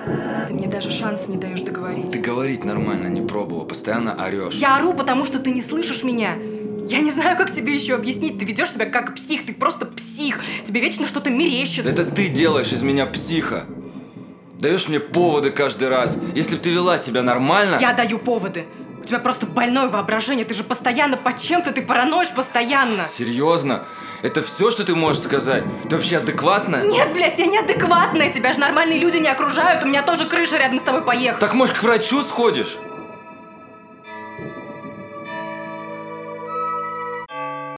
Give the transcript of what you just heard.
Ты мне даже шанса не даешь договорить. Ты говорить нормально не пробовала, постоянно орешь. Я ору, потому что ты не слышишь меня. Я не знаю, как тебе еще объяснить. Ты ведешь себя как псих, ты просто псих. Тебе вечно что-то мерещится. Это ты делаешь из меня психа. Даешь мне поводы каждый раз. Если бы ты вела себя нормально... Я даю поводы. У тебя просто больное воображение. Ты же постоянно под чем-то, ты параноишь постоянно. Серьезно? Это все, что ты можешь сказать? Ты вообще адекватная? Нет, блядь, я неадекватная. Тебя же нормальные люди не окружают. У меня тоже крыша рядом с тобой поехала. Так может к врачу сходишь?